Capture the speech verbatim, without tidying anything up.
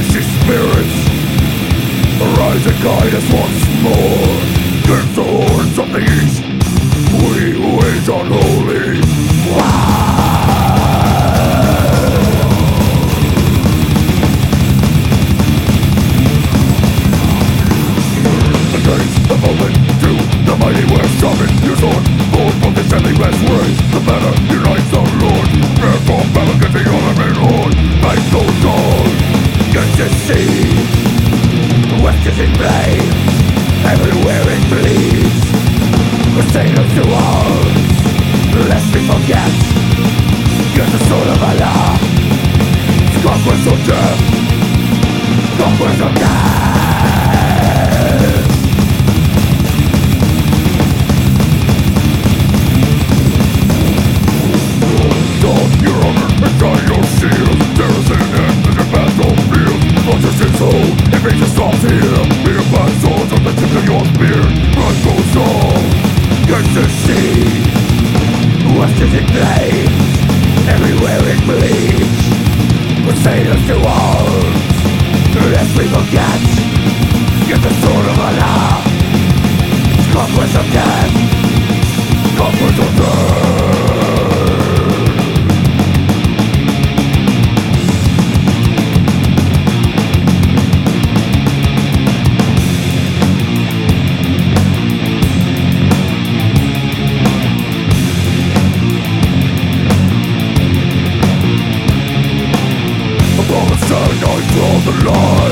She spirits arise and guide us once more. Against the horns of the east, we wage unholy war. Against the moment to the mighty west, sharpen your sword, born from this deadly west race. The banner unites the Lord, never from battle against the other horde. Fight goes on, get to see. The west is in flame, everywhere it bleeds. Crusaders us to arms, lest we forget. Get the sword of Allah, conquest of death, conquest of death. Don your honor and shine your shield. There is an end in the battlefield. Conscience hold, if it stops here. Be a bad sword on the tip of your spear. Blood goes on, get to see. West is in flames, everywhere it bleeds. Crusaders to arms, lest we forget. Get the sword of Allah, conquest of death, conquest of death. I draw the line.